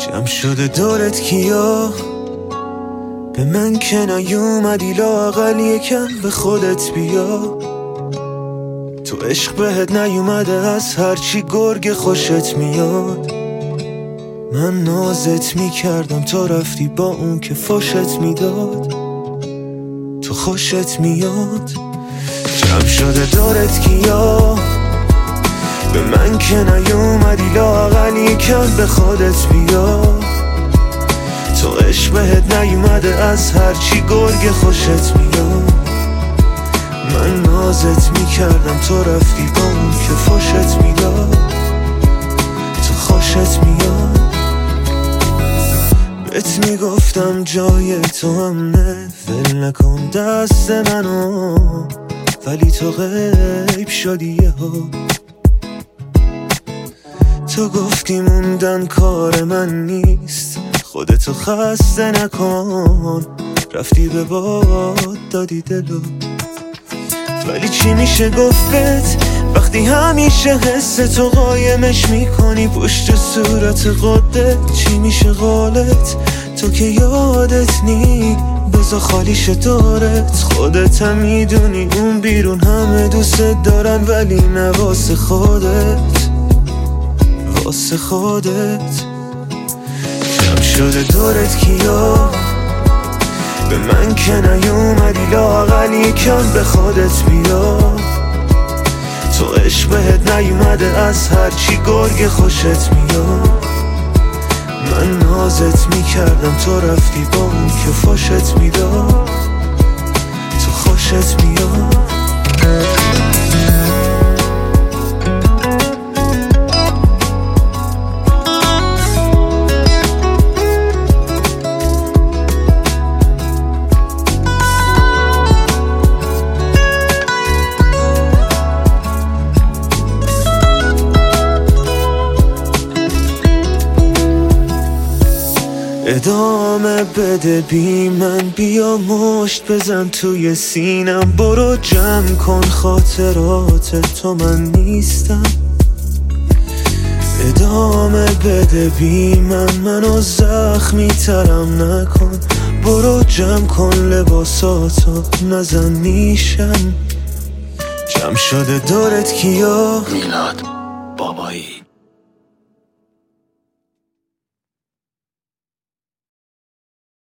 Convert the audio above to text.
جمع شده دورت کیا، به من که نیومدی لااقل یکم به خودت بیا. تو عشق بهت نیومده از هرچی گرگ خوشت میاد. من نازت میکردم تو رفتی با اون که فوشت میداد. تو خوشت میاد. جمع شده دورت کیا، به من که نیومدی لااقل یکم به خودت بیا. تو عشق بهت نیومده از هرچی گرگ خوشت میاد. من نازت میکردم تو رفتی با اون که فوشت میداد. تو خوشت میاد. بهت میگفتم جای تو امنه، ول نکن دست منو، ولی تو غیب شدی یهو. تو گفتی موندن کار من نیست، خودتو خسته نکن، رفتی به باد دادی دلو. ولی چی میشه گفت وقتی همیشه حس تو قایمش میکنی پشت صورت خودت؟ چی میشه قولت تو که یادت نی؟ بذار خالیش دارت، خودت هم میدونی اون بیرون همه دوست دارن، ولی نه واسه خودت، واسه خودت. جمع شده دورت کیا، به من که نیومدی لااقل یکم به خودت بیا. تو عشق بهت نیومده از هرچی گرگ خوشت میاد. من نازت میکردم تو رفتی با اون که فوشت میداد. تو خوشت میاد. ادامه بده بی من، بیا مشت بزن توی سینم، برو جمع کن خاطرات تو من نیستم. ادامه بده بی من، منو زخمی ترم نکن، برو جمع کن لباساتو نزن نیشم. جمع شده دورت کیا، میلاد بابایی.